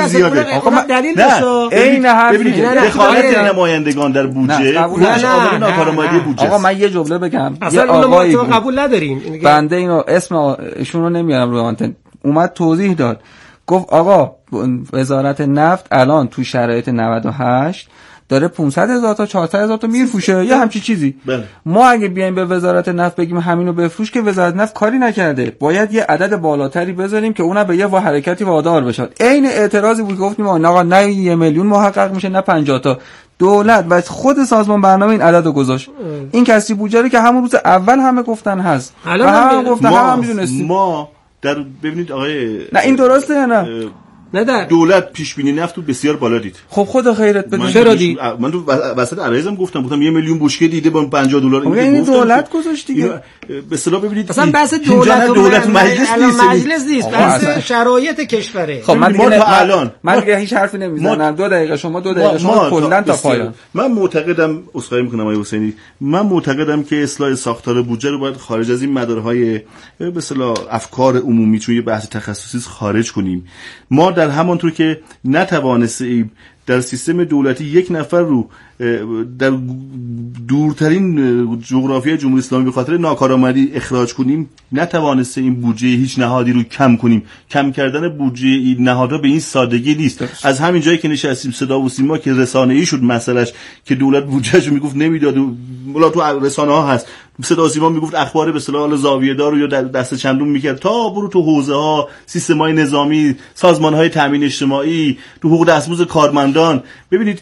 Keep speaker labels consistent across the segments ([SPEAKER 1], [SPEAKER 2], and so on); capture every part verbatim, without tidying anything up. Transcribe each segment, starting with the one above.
[SPEAKER 1] زیاده.
[SPEAKER 2] آقا دلیل داشت.
[SPEAKER 1] عین حرف دخالت نمایندگان در بودجه عامل ناکارآمدی بودجه.
[SPEAKER 3] آقا من یه جمله بگم.
[SPEAKER 2] یه آقایی قبول نداریم.
[SPEAKER 3] بنده اینو اسم ایشون رو نمیارم رو آنتن. اومد توضیح داد. گفت آقا وزارت نفت الان تو شرایط نود و هشت داره پانصد هزار تا چهارصد هزار تا میفروشه یا همچی چیزی.
[SPEAKER 1] بله.
[SPEAKER 3] ما اگه بیایم به وزارت نفت بگیم همینو بفروش که وزارت نفت کاری نکرده، باید یه عدد بالاتری بذاریم که اونم به یه وا حرکتی وادار بشه. عین اعتراضی بود گفتیم آقا نه یه میلیون محقق میشه نه پنجاه تا. دولت و خود سازمان برنامه این عددو گذاشت. این کسری بودجه رو که همون روز اول همه گفتن هست.
[SPEAKER 2] الان
[SPEAKER 3] هم گفتن هم میدونستیم.
[SPEAKER 1] ما در ببینید آقای
[SPEAKER 3] نه این درسته یا نه؟
[SPEAKER 2] نه در
[SPEAKER 1] دولت پیش بینی نفت رو بسیار بالا دید.
[SPEAKER 3] خب خدا خیرت بده.
[SPEAKER 2] چرا دید؟
[SPEAKER 1] من تو وسط عرایزم گفتم گفتم یه میلیون بشکه دیده با پنجاه دلار
[SPEAKER 3] این
[SPEAKER 1] این
[SPEAKER 3] دولت گذاشت دیگه.
[SPEAKER 1] به اصطلاح ببینید
[SPEAKER 2] اصلا بحث دولت و
[SPEAKER 1] دولت مجلس نیست.
[SPEAKER 2] مجلس نیست. بحث شرایط کشوره.
[SPEAKER 3] خب من دیگه
[SPEAKER 1] الان
[SPEAKER 3] من دیگه هیچ حرفی نمیزنم. دو دقیقه شما دو دقیقه شما کلا تا پایان.
[SPEAKER 1] من معتقدم اسخای میکنم آقای حسینی، من معتقدم که اصلاح ساختار بودجه رو باید خارج از این مدارهای به اصطلاح افکار عمومی چون یه بحث تخصصی خارج کنیم. ما در همانطور که نتوانستیم در سیستم دولتی یک نفر رو در دورترین جغرافیای جمهوری اسلامی به خاطر ناکارآمدی اخراج کنیم، نتوانسته این بودجه هیچ نهادی رو کم کنیم. کم کردن بودجه این نهادها به این سادگی نیست. از همین جایی که نشستیم صدا و سیما که رسانه‌ای شد مسئلهش که دولت بودجهشو میگفت نمیداد، ولی تو رسانه‌ها هست صدا و سیما میگفت اخبار به اصطلاح زاویه دار یا دست چندون میکرد تا برو تو حوزه‌ها، سیستم‌های نظامی، سازمان‌های تامین اجتماعی، تو حقوق دستمزد کارمندان. ببینید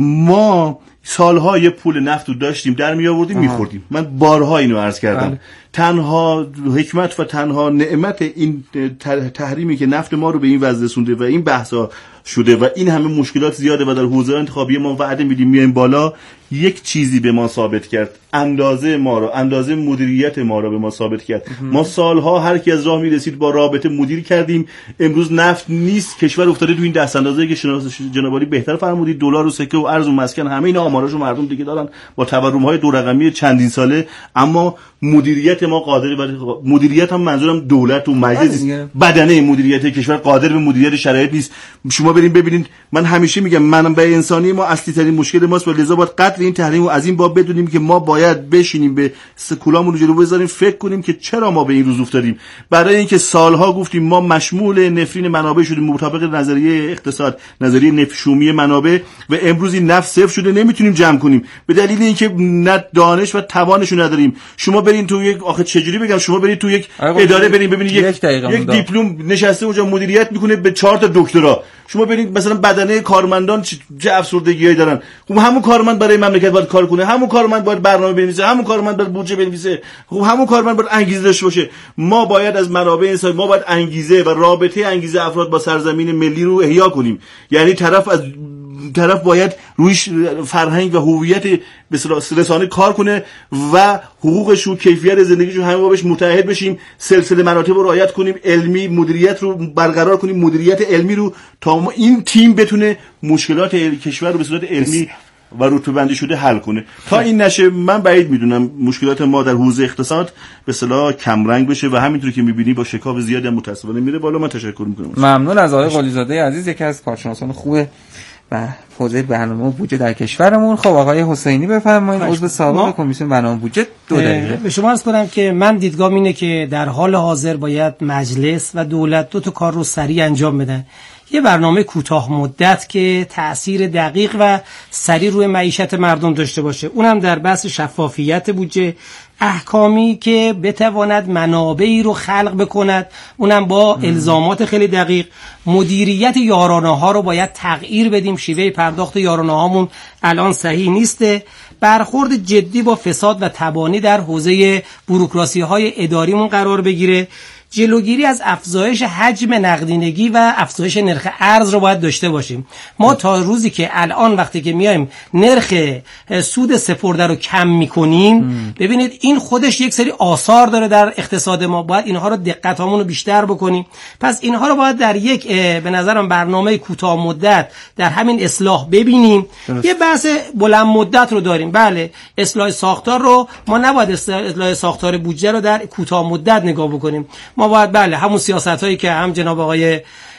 [SPEAKER 1] ما سالها یه پول نفت رو داشتیم در می آوردیم میخوردیم. من بارها اینو عرض کردم. بله. تنها حکمت و تنها نعمت این تحریمی که نفت ما رو به این وضع رسونده و این بحثا شده و این همه مشکلات زیاده و در حوزه انتخابی ما وعده میدیم میایم بالا، یک چیزی به ما ثابت کرد، اندازه ما رو، اندازه مدیریت ما رو به ما ثابت کرد. ما سالها هر کی از راه میرسید با رابطه مدیر کردیم. امروز نفت نیست، کشور افتاده تو این دست اندازه که جناب عالی بهتر فرمودید، دلار و سکه و ارز و مسکن همه اینا آماراشو مردم دیگه دارن با تورم‌های دو رقمی چندین ساله، اما مدیریت ما قادر به مدیریت هم منظورم دولت و مجلس بدنه مدیریت کشور قادر به مدیریت شرایط نیست. شما بریم ببینید، من همیشه میگم منابع انسانی ما اصلی ترین مشکل ماست و لذا باید قدر این تحریم رو از این باب بدونیم که ما باید بشینیم به سکولامون رو جلو بذاریم فکر کنیم که چرا ما به این روز افتادیم. برای اینکه سالها گفتیم ما مشمول نفرین منابع شدیم مطابق نظریه اقتصاد، نظریه نفشومی منابع، و امروز این نفت صفر شده نمیتونیم جمع کنیم به دلیل اینکه نه دانش و توانش رو نداریم. شما برین تو یک آخه چجوری بگم، شما برین تو یک اداره برین ببینید یک یک, یک دیپلم نشسته اونجا مدیریت میکنه به چهار تا دکترا. شما برید مثلا بدنه کارمندان چه افسردگیایی دارن. خب همون کارمند برای مملکت باید کار کنه، همون کارمند باید برنامه بنویسه، همون کارمند باید بودجه بنویسه، خب همون کارمند باید انگیزه داشته باشه. ما باید از منابع انسانی ما باید انگیزه و رابطه انگیزه افراد با سرزمین ملی رو احیا کنیم. یعنی طرف از طرف باید رویش فرهنگ و هویت به رسانه کار کنه و حقوقش و کیفیت زندگیش رو همه ما بهش متعهد بشیم، سلسله مراتب رو رعایت کنیم، علمی مدیریت رو برقرار کنیم، مدیریت علمی رو تا ما این تیم بتونه مشکلات کشور رو به صورت علمی و رتبه‌بندی شده حل کنه. تا این نشه من بعید میدونم مشکلات ما در حوزه اقتصاد به اصطلاح کم رنگ بشه و همینطوری که میبینی با شکاف زیادی هم متأسفانه میره بالا. من تشکر میکنم.
[SPEAKER 3] ممنون از آقای قلیزاده عزیز، یکی از کارشناسان خوبه و حوزه برنامه بودجه در کشورمون. خب آقای حسینی بفرمایید، عضو سابق کمیسیون برنامه بودجه. دو دقیقه
[SPEAKER 2] به شما عرض کنم که من دیدگاهم اینه که در حال حاضر باید مجلس و دولت دو تا کار رو سریع انجام بدن. یه برنامه کوتاه مدت که تأثیر دقیق و سریع روی معیشت مردم داشته باشه، اونم در بحث شفافیت بودجه، احکامی که بتواند منابعی رو خلق بکند، اونم با الزامات خیلی دقیق. مدیریت یارانه ها رو باید تغییر بدیم، شیوه پرداخت یارانه هامون الان صحیح نیسته. برخورد جدی با فساد و تبانی در حوزه بوروکراسی های اداریمون قرار بگیره. جلوگیری از افزایش حجم نقدینگی و افزایش نرخ ارز رو باید داشته باشیم. ما تا روزی که الان وقتی که میایم نرخ سود سپرده رو کم میکنیم، ببینید این خودش یک سری آثار داره در اقتصاد ما، باید اینها رو دقتامون رو بیشتر بکنیم. پس اینها رو باید در یک به نظرم برنامه کوتاه مدت در همین اصلاح ببینیم. درست. یه بحث بلند مدت رو داریم. بله، اصلاح ساختار رو ما نباید اصلاح ساختار بودجه رو در کوتاه مدت نگاه بکنیم. ما باید بله همون سیاستایی که هم جناب آقای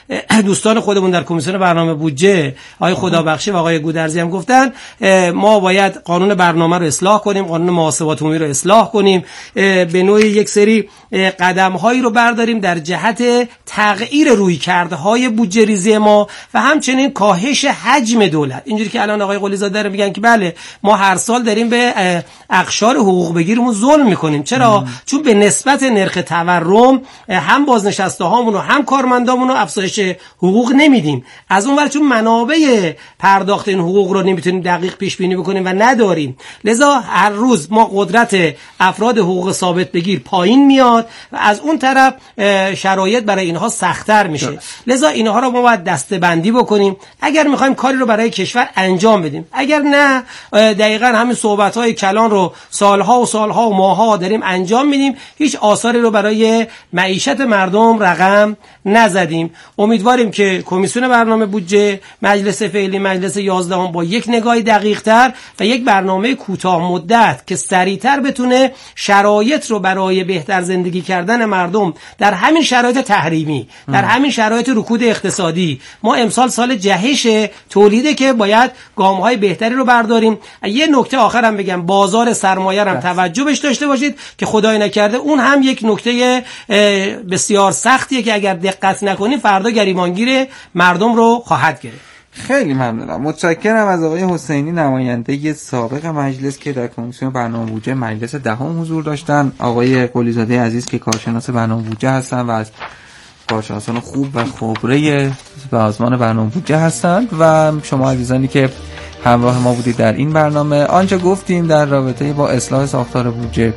[SPEAKER 2] دوستان خودمون در کمیسیون برنامه بودجه آقای خدابخشی و آقای گودرزی هم گفتن ما باید قانون برنامه رو اصلاح کنیم، قانون محاسبات عمومی رو اصلاح کنیم، به نوعی یک سری قدم‌هایی رو برداریم در جهت تغییر رویکردهای بودجه ریزی ما و همچنین کاهش حجم دولت. اینجوری که الان آقای قلی زاده میگن که بله ما هر سال داریم به اقشار حقوق بگیرمون ظلم میکنیم. چرا؟ ام. چون به نسبت نرخ تورم هم بازنشسته هامون و هم کارمندامون رو افزایش حقوق نمیدیم. از اون ور چون منابع پرداخت این حقوق رو نمیتونیم دقیق پیش بینی بکنیم و نداریم، لذا هر روز ما قدرت افراد حقوق ثابت بگیر پایین میاد و از اون طرف شرایط برای اینها سخت‌تر میشه. لذا اینها رو ما باید دسته‌بندی بکنیم اگر میخوایم کاری رو برای کشور انجام بدیم. اگر نه دقیقاً همین صحبت‌های کلان رو سالها و سالها و ماه‌ها داریم انجام میدیم، هیچ آثاری رو برای معیشت مردم رقم نزدیم. امیدواریم که کمیسیون برنامه بودجه، مجلس فعلی، مجلس یازدهم با یک نگاه دقیق‌تر و یک برنامه کوتاه مدت که سریعتر بتونه شرایط رو برای بهتر زندگی کردن مردم در همین شرایط تحریمی، در همین شرایط رکود اقتصادی، ما امسال سال جهش تولیده که باید گام‌های بهتری رو برداریم. یه نکته آخرم بگم، بازار سرمایه هم توجه بهش داشته باشید که خدای نکرده اون هم یک نکته بسیار سختیه که اگر دقت نکنیم فردا گریبانگیر مردم رو خواهد گرفت.
[SPEAKER 3] خیلی ممنونم، متشکرم از آقای حسینی نماینده سابق مجلس که در کمیسیون برنامه بودجه مجلس دهم حضور داشتن، آقای قلیزاده عزیز که کارشناس برنامه بودجه هستن و از کارشناسان خوب و خبره سازمان برنامه بودجه هستند، و شما عزیزانی که همراه ما بودید در این برنامه. آنچه گفتیم در رابطه با اصلاح ساختار بودجه،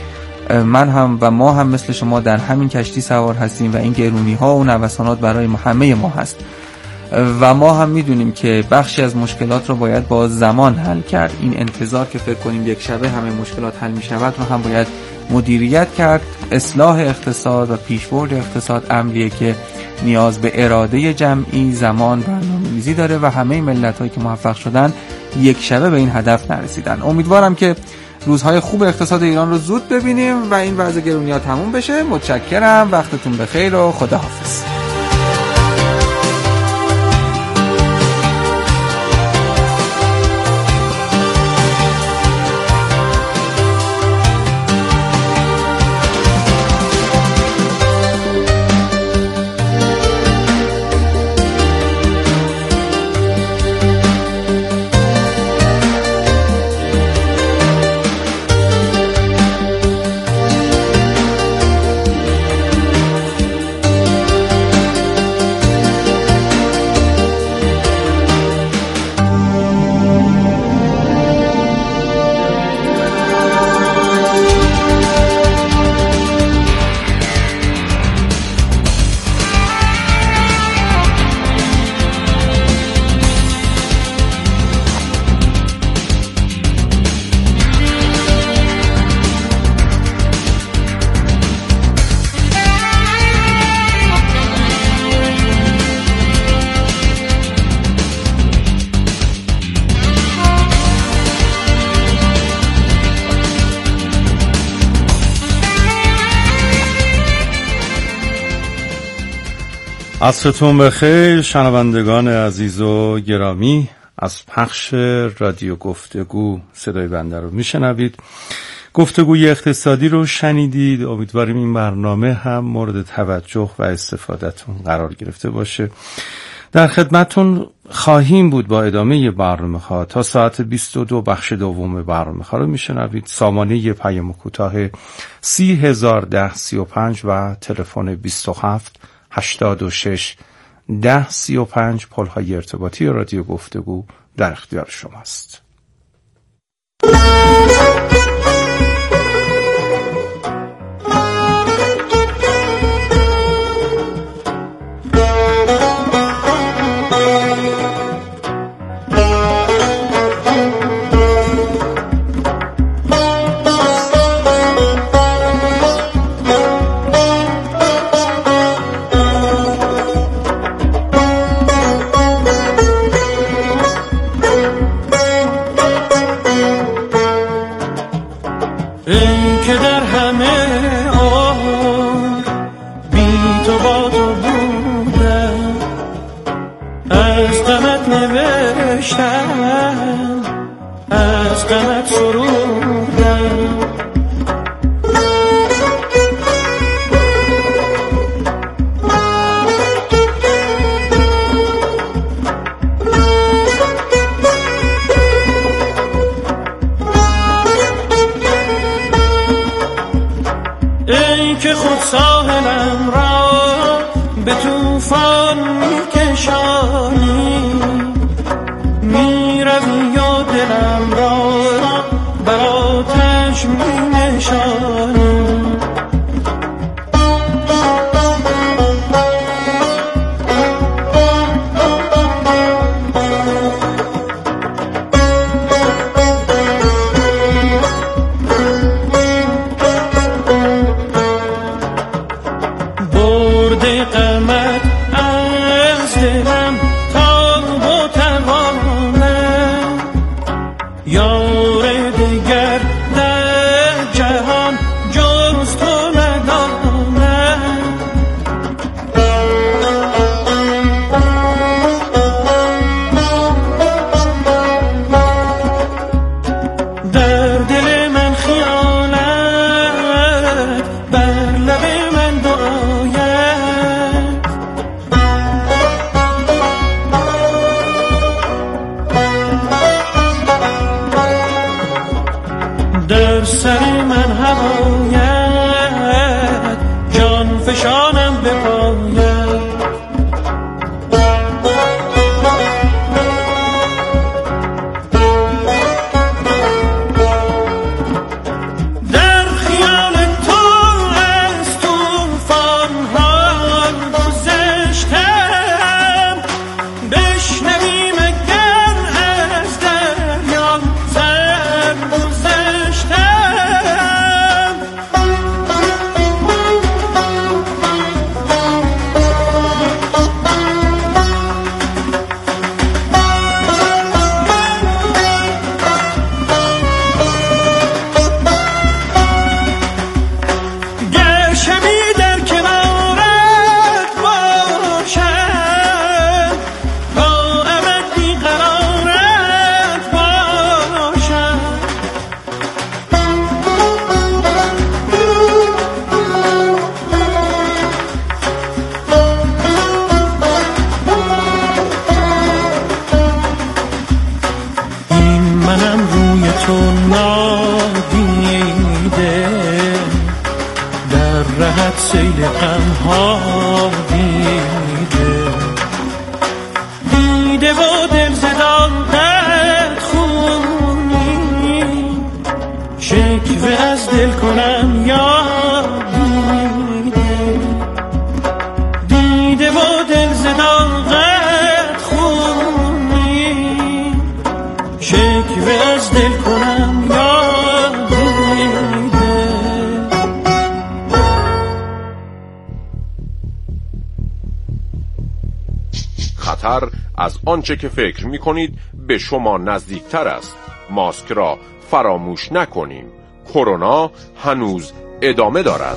[SPEAKER 3] من هم و ما هم مثل شما در همین کشتی سوار هستیم و این گرونی ها و نوسانات برای ما همه ما هست و ما هم میدونیم که بخشی از مشکلات رو باید با زمان حل کرد. این انتظار که فکر کنیم یک شبه همه مشکلات حل میشود رو هم باید مدیریت کرد. اصلاح اقتصاد و پیشبرد اقتصاد امریه که نیاز به اراده جمعی، زمان، برنامه‌ریزی داره و همه ملت‌هایی که موفق شدن یک شبه به این هدف نرسیدن. امیدوارم که روزهای خوب اقتصاد ایران رو زود ببینیم و این وضع گرونی‌ها تموم بشه. متشکرم، وقتتون بخیر و خداحافظ.
[SPEAKER 4] عصرتون بخیر شنوندگان عزیز و گرامی. از پخش رادیو گفتگو صدای بنده رو میشنوید. گفتگوی اقتصادی رو شنیدید. امیدواریم این برنامه هم مورد توجه و استفادهتون قرار گرفته باشه. در خدمتون خواهیم بود با ادامه برنامه ها تا ساعت بیست و دو. بخش دوم برنامه ها رو میشنوید. سامانه پیام کوتاه سی هزار ده سی و پنج و تلفن بیست و هفت هشتاد و شش ده سی و پنج پلهای ارتباطی رادیو گفتگو در اختیار شماست.
[SPEAKER 5] از غمت نوشتم، از غمت سرودم. ای که خود ساحلم را به طوفان میکشانی، میروی و دلم را بر آتش مینشانی. در سر من هوایت جان فشانم به پایت. در خیال تو از طوفان ها گذشتم، بشنویم اگر از دریا سر گذشتم. گر شبی در کنارت باشم، با ابد بیقرارت باشم. این منم روی تو نادیده، در رهت سیل غم ها دیده. دیده و دل زداقت خونی، شکوه از دل کنم یا دیده. دیده و دل زداقت خونی، شکوه از دل کنم یا دیده.
[SPEAKER 6] خطر از آنچه که فکر می کنید به شما نزدیکتر است. ماسک را فراموش نکنیم. کرونا هنوز ادامه دارد.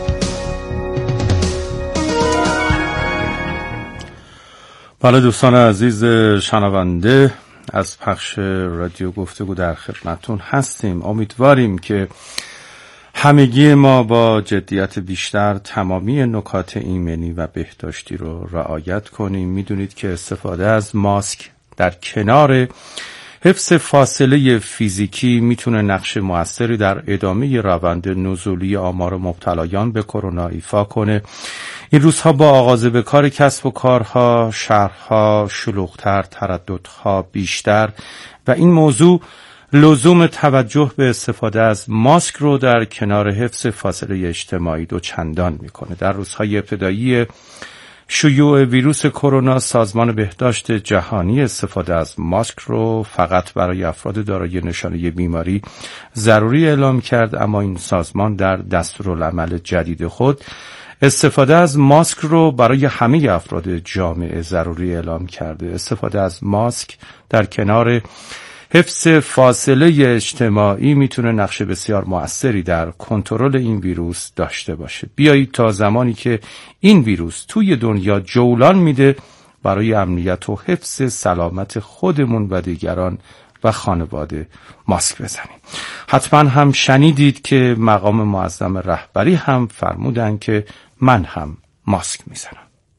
[SPEAKER 4] بله دوستان عزیز شنونده، از پخش رادیو گفتگو در خدمتتون هستیم. امیدواریم که همگی ما با جدیت بیشتر تمامی نکات ایمنی و بهداشتی رو رعایت کنیم. میدونید که استفاده از ماسک در کنار حفظ فاصله فیزیکی میتونه نقش موثری در ادامه روند نزولی آمار مبتلایان به کرونا ایفا کنه. این روزها با آغاز به کار کسب و کارها، شهرها شلوغ‌تر، ترددها بیشتر و این موضوع لزوم توجه به استفاده از ماسک رو در کنار حفظ فاصله اجتماعی دو چندان میکنه. در روزهای ابتدایی شیوع ویروس کرونا، سازمان بهداشت جهانی استفاده از ماسک رو فقط برای افراد دارای نشانه بیماری ضروری اعلام کرد، اما این سازمان در دستورالعمل جدید خود استفاده از ماسک رو برای همه افراد جامعه ضروری اعلام کرده. استفاده از ماسک در کنار حفظ فاصله اجتماعی میتونه نقش بسیار مؤثری در کنترل این ویروس داشته باشه. بیایید تا زمانی که این ویروس توی دنیا جولان میده برای امنیت و حفظ سلامت خودمون و دیگران و خانواده ماسک بزنیم. حتما هم شنیدید که مقام معظم رهبری هم فرمودن که من هم ماسک میزنم.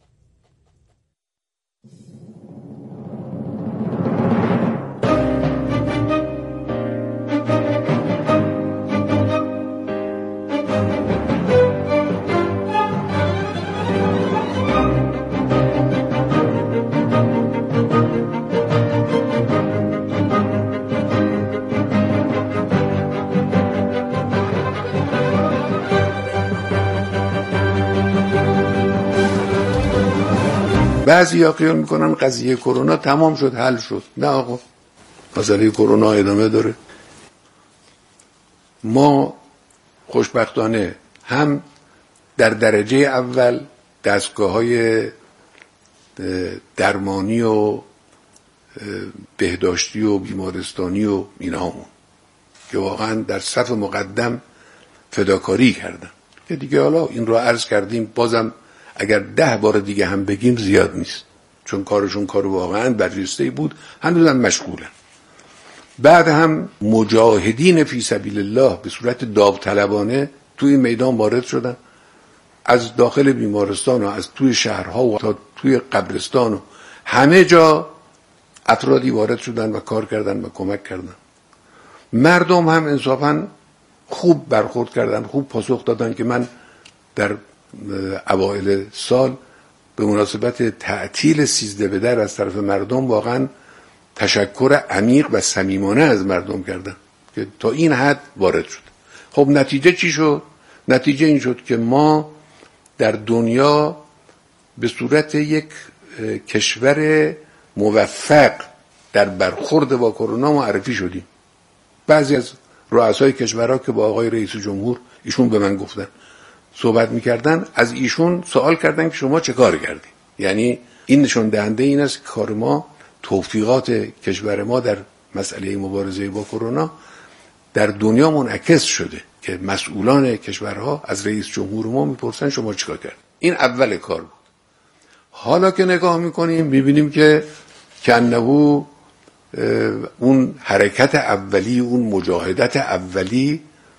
[SPEAKER 7] بعضی ها قیام میکنن قضیه کرونا تمام شد، حل شد. نه آقا، مسئله کرونا ادامه داره. ما خوشبختانه هم در درجه اول دستگاه‌های درمانی و بهداشتی و بیمارستانی و اینامون که واقعا در صف مقدم فداکاری کردن، که دیگه حالا این رو عرض کردیم، بازم اگر ده بار دیگه هم بگیم زیاد نیست، چون کارشون کار واقعا برجسته‌ای بود، هنوزم مشغولن. بعد هم مجاهدین فی سبیل الله به صورت داوطلبانه توی میدان وارد شدن، از داخل بیمارستان و از توی شهرها و تا توی قبرستان و همه جا افرادی وارد شدن و کار کردن و کمک کردن. مردم هم انصافا خوب برخورد کردن، خوب پاسخ دادن که من در اوایل سال به مناسبت تعطیل سیزده به در از طرف مردم واقعا تشکر عمیق و صمیمانه از مردم کردن که تا این حد وارد شد. خب نتیجه چی شد؟ نتیجه این شد که ما در دنیا به صورت یک کشور موفق در برخورد با کرونا معرفی شدیم. بعضی از رؤسای کشورها که با آقای رئیس جمهور ایشون به من گفتن، صحبت میکردن، از ایشون سوال کردن که شما چه کار کردین؟ یعنی این نشون دهنده این است که کار ما، توفیقات کشور ما در مسئله مبارزه با کرونا در دنیا منعکس شده که مسئولان کشورها از رئیس جمهور ما میپرسن شما چیکار کردین؟ این اول کار بود. حالا که نگاه میکنیم میبینیم که کنه اون حرکت اولی، اون مجاهدت اولی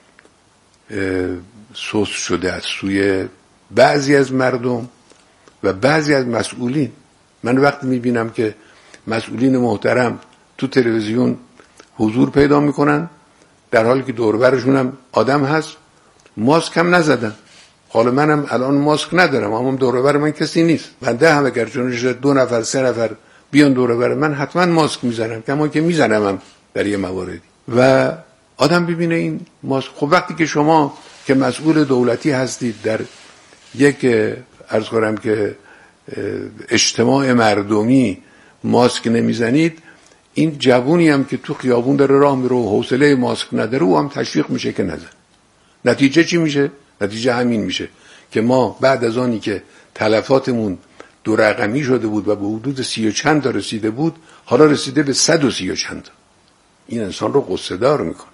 [SPEAKER 7] سوس شده از سوی بعضی از مردم و بعضی از مسئولین. من وقتی میبینم که مسئولین محترم تو تلویزیون حضور پیدا میکنن در حالی که دور برشون هم آدم هست، ماسک هم نزدن. حالا منم الان ماسک ندارم، اما دور بر من کسی نیست. من ده هم اگر چون دو نفر سه نفر بیان دور بر من حتما ماسک میزنم، کما که میزنم هم در یه مواردی. و آدم ببینه این ماسک. خب وقتی که شما که مسئول دولتی هستید در یک عرض کنم که اجتماع مردمی ماسک نمیزنید، این جوونی هم که تو خیابون داره راه میره و حوصله ماسک نداره او هم تشویق میشه که نزن. نتیجه چی میشه؟ نتیجه همین میشه که ما بعد از آنی که تلفاتمون دو رقمی شده بود و به حدود سی و چند تا رسیده بود، حالا رسیده به صد و سی و چند تا. این انسان رو غصه دار میکنه.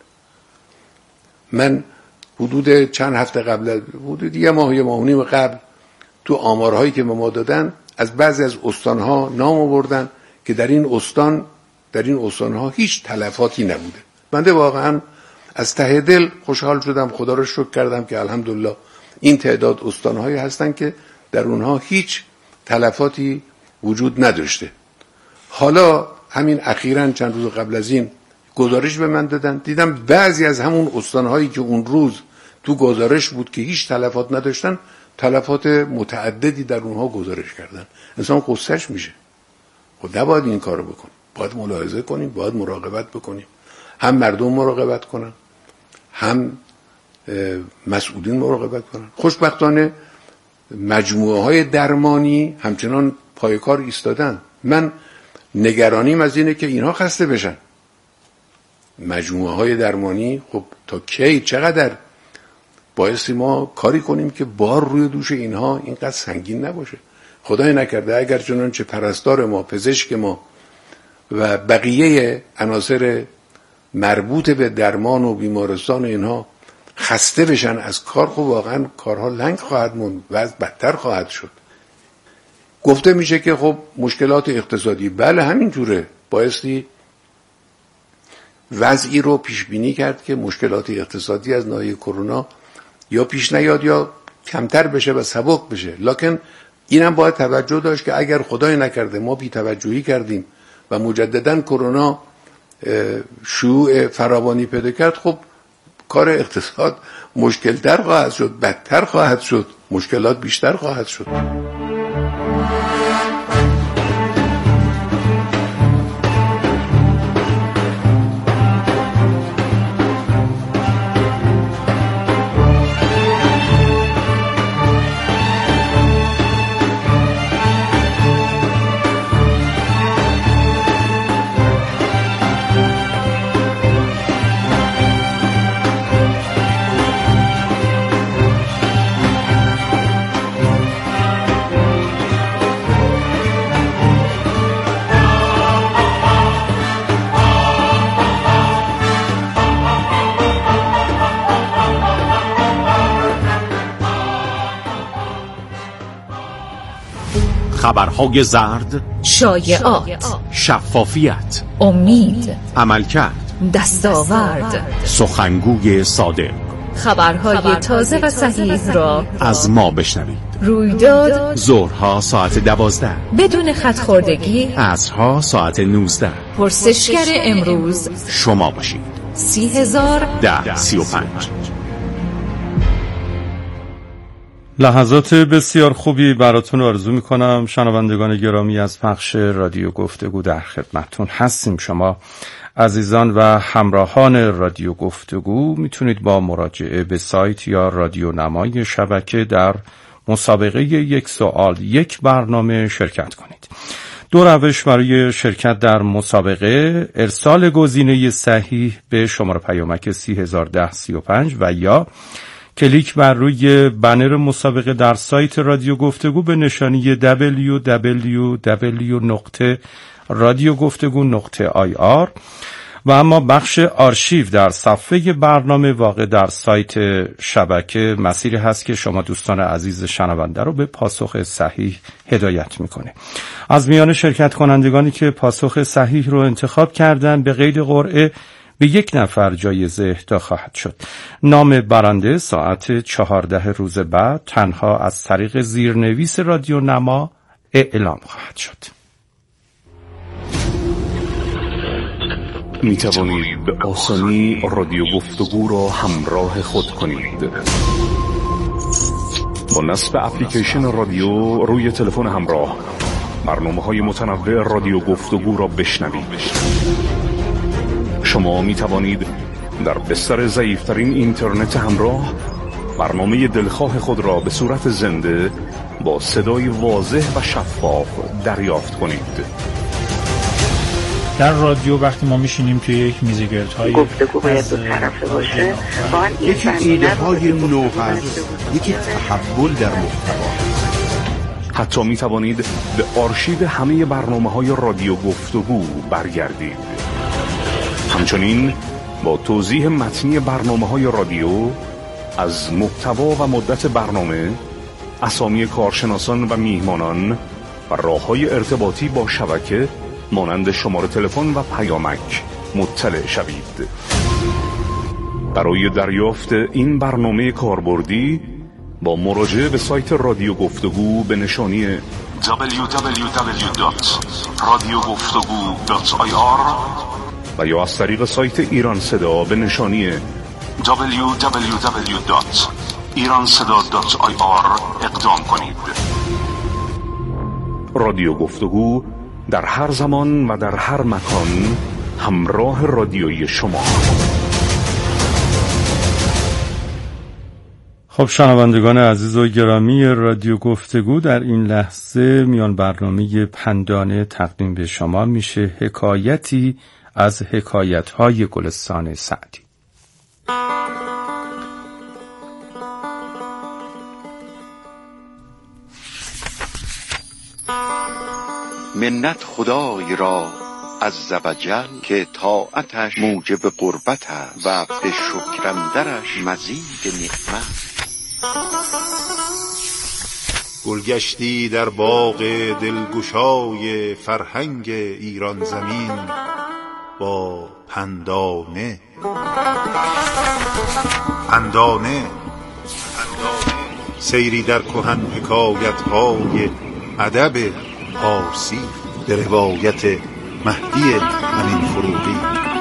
[SPEAKER 7] من حدود چند هفته قبل، حدود یه ماه یه ماه و نیم قبل، تو آمارهایی که به ما دادن از بعضی از استانها نام آوردن که در این استان در این استانها هیچ تلفاتی نبوده. بنده واقعا از ته دل خوشحال شدم، خدا رو شکر کردم که الحمدلله این تعداد استانهایی هستن که در اونها هیچ تلفاتی وجود نداشته. حالا همین اخیراً چند روز قبل از این گزارش به من دادن، دیدم بعضی از همون استانهایی که اون روز تو گزارش بود که هیچ تلفات نداشتن، تلفات متعددی در اونها گزارش کردن. انسان قصهش میشه. خب نباید این کارو بکنیم، باید ملاحظه کنیم، باید مراقبت بکنیم. هم مردم مراقبت کنن، هم مسئولین مراقبت کنن. خوشبختانه مجموعه های درمانی همچنان پای کار ایستادن. من نگرانیم از اینه که اینها خسته بشن. مجموعه های درمانی خب تا کی، چقدر بایستی ما کاری کنیم که بار روی دوش اینها اینقدر سنگین نباشه. خدای نکرده اگر چنانچه پرستار ما، پزشک ما و بقیه عناصر مربوط به درمان و بیمارستان اینها خسته بشن از کار، خب واقعا کارها لنگ خواهد موند و از بدتر خواهد شد. گفته میشه که خب مشکلات اقتصادی، بله همینجوره، بایستی وضعی رو پیش بینی کرد که مشکلات اقتصادی از ناحیه کرونا یا پیش نیاد یا کمتر بشه و سبک بشه. لکن اینم باید توجه داشت که اگر خدای نکرده ما بی توجهی کردیم و مجددا کرونا شیوع فراوانی پیدا کرد، خب کار اقتصاد مشکل‌تر خواهد شد، بدتر خواهد شد، مشکلات بیشتر خواهد شد.
[SPEAKER 8] خبرهای زرد،
[SPEAKER 9] شایعات،
[SPEAKER 8] شفافیت،
[SPEAKER 9] امید،
[SPEAKER 8] عملکرد،
[SPEAKER 9] دستاورد،
[SPEAKER 8] سخنگوی صادق،
[SPEAKER 9] خبرهای تازه و صحیح را
[SPEAKER 8] از ما بشنوید.
[SPEAKER 9] رویداد
[SPEAKER 8] ظهرها ساعت دوازده،
[SPEAKER 9] بدون خط‌خوردگی
[SPEAKER 8] عصرها ساعت نوزده.
[SPEAKER 9] پرسشگر امروز
[SPEAKER 8] شما باشید.
[SPEAKER 9] سی هزار
[SPEAKER 8] ده سی و پنج.
[SPEAKER 4] لحظات بسیار خوبی براتون آرزو میکنم. شنوندگان گرامی، از پخش رادیو گفتگو در خدمتتون هستیم. شما عزیزان و همراهان رادیو گفتگو میتونید با مراجعه به سایت یا رادیو نمای شبکه در مسابقه یک سوال یک برنامه شرکت کنید. دو روش برای شرکت در مسابقه: ارسال گزینه صحیح به شماره پیامک سی هزار ده سی و پنج و یا کلیک بر روی بنر مسابقه در سایت رادیو گفتگو به نشانی دبلیو دبلیو دبلیو نقطه رادیو گفتگو نقطه آی آر و اما بخش آرشیو در صفحه برنامه واقع در سایت شبکه مسیری هست که شما دوستان عزیز شنونده رو به پاسخ صحیح هدایت میکنه. از میان شرکت کنندگانی که پاسخ صحیح رو انتخاب کردن به قید قرعه به یک نفر جایزه اهدا خواهد شد. نام برنده ساعت چهارده روز بعد تنها از طریق زیرنویس رادیو نما اعلام خواهد شد.
[SPEAKER 10] می توانید به آسانی رادیو گفتگو را همراه خود کنید. با نصب اپلیکیشن رادیو روی تلفن همراه برنامه‌های متنوع رادیو گفتگو را بشنوید. شما می توانید در بستر ضعیف‌ترین اینترنت همراه برنامه دلخواه خود را به صورت زنده با صدای واضح و شفاف دریافت کنید.
[SPEAKER 11] در رادیو وقتی ما میشینیم توی یک میز گردهای
[SPEAKER 12] گفتگو باید دو طرفه باشه،
[SPEAKER 13] یکی ایده های نو هست، یکی تحول در محتوا.
[SPEAKER 10] حتی می توانید به آرشیو همه برنامه‌های رادیو گفتگو برگردید. همچنین با توضیح متنی برنامه‌های رادیو از محتوا و مدت برنامه، اسامی کارشناسان و میهمانان و راه‌های ارتباطی با شبکه مانند شماره تلفن و پیامک مطلع شوید. برای دریافت این برنامه کاربردی با مراجعه به سایت رادیو گفتگو به نشانی دبلیو دبلیو دبلیو دات رادیو گفتگو دات آی آر و یا از طریق سایت ایران صدا به نشانی دبلیو دبلیو دبلیو دات ایران صدا دات آی آر اقدام کنید. رادیو گفتگو در هر زمان و در هر مکان همراه رادیویی شما.
[SPEAKER 4] خب شنوندگان عزیز و گرامی رادیو گفتگو، در این لحظه میان برنامه پندانه تقدیم به شما میشه، حکایتی از حکایت‌های گلستان سعدی.
[SPEAKER 14] منت خدای را عز و جل که طاعتش موجب قربت است و به شکر اندرش مزید نعمت.
[SPEAKER 15] گلگشتی در باغ دلگشای فرهنگ ایران زمین با پندانه پندانه سیری در کهن حکایت‌های ادب پارسی به روایت مهدی امین فروغی.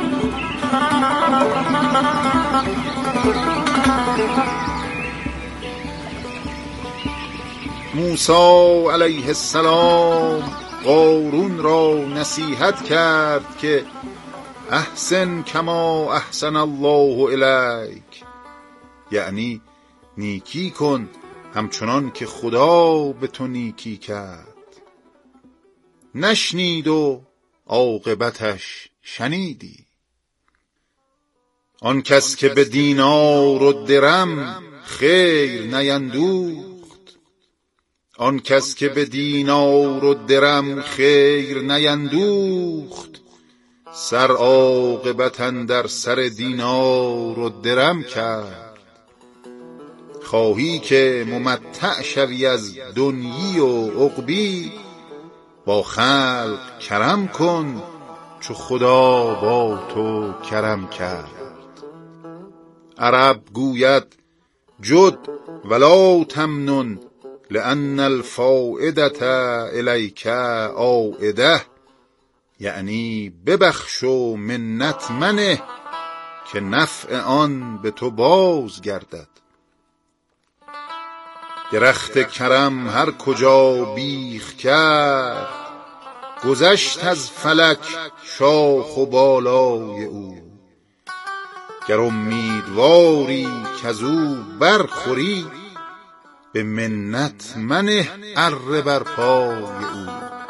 [SPEAKER 15] موسی علیه السلام قارون را نصیحت کرد که احسن کما احسن الله الیک، یعنی نیکی کن همچنان که خدا به تو نیکی کرد. نشنید و عاقبتش شنیدی. آن کس که به دینار و درم خیر نیندوخت، آن کس که به دینار و درم خیر نیندوخت، سر عاقبت اندر سر دینار و درم کرد. خواهی که ممتع شوی از دنیی و عقبی، با خلق کرم کن چو خدا با تو کرم کرد. عرب گوید جد ولا تمنن لأن الفائدة الیک عائده، یعنی ببخش و منت منه که نفع آن به تو باز گردد. درخت کرم هر کجا بیخ کرد، گذشت از فلک شاخ و بالای او. گر امیدواری کزو برخوری، به منت منه اره بر پای او.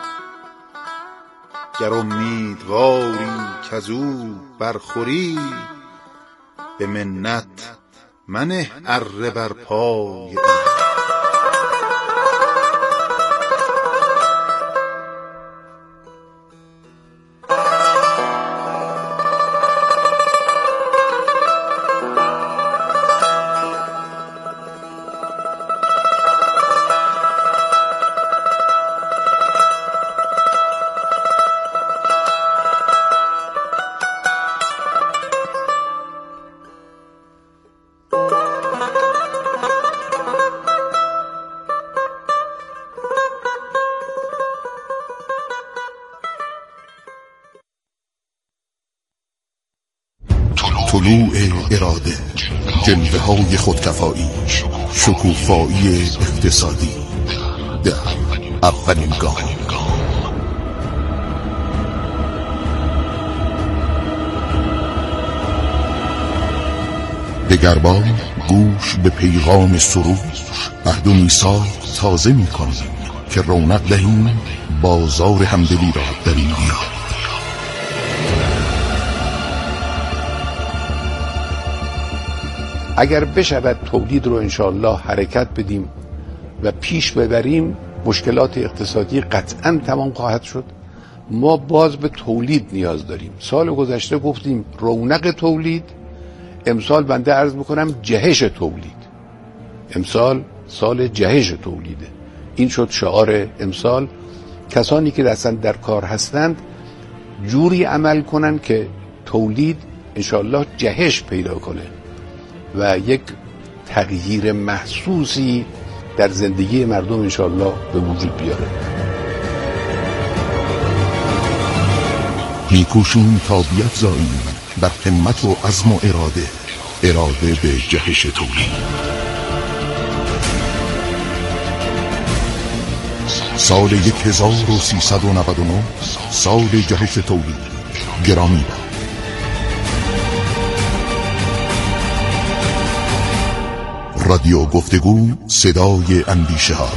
[SPEAKER 15] گر امیدواری کزو برخوری، به منت منه اره بر پای او.
[SPEAKER 16] طلوع اراده، جلوه های خودکفایی، شکوفایی اقتصادی، در اولین گام. دگربار گوش به پیغام سرود، عهد و میثاق تازه می کنیم که رونق دهیم بازار همدلی را در این دیار.
[SPEAKER 7] اگر بشود تولید رو انشاءالله حرکت بدیم و پیش ببریم، مشکلات اقتصادی قطعاً تمام خواهد شد. ما باز به تولید نیاز داریم. سال گذشته گفتیم رونق تولید، امسال بنده عرض میکنم جهش تولید. امسال سال جهش تولیده. این شد شعار امسال. کسانی که اصلا در کار هستند جوری عمل کنن که تولید انشاءالله جهش پیدا کنه و یک تغییر محسوسی در زندگی مردم انشاءالله به وجود بیاره.
[SPEAKER 16] میکوشیم تا بیفزاییم بر همت و عزم و اراده، اراده به جهش تولید. سال یک هزار و سیصد و نود و نه سال جهش تولید. گرامی باد. رادیو گفتگو، صدای اندیشه ها.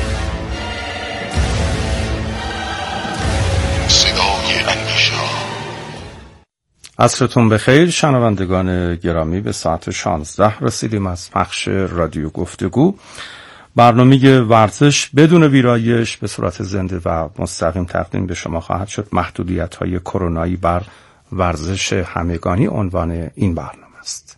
[SPEAKER 4] صدای اندیشه ها. عصرتون بخیر شنوندگان گرامی. به ساعت شانزده رسیدیم از پخش رادیو گفتگو. برنامه ورزش بدون ویرایش به صورت زنده و مستقیم تقدیم به شما خواهد شد. محدودیت‌های کرونایی بر ورزش همگانی عنوان این برنامه است.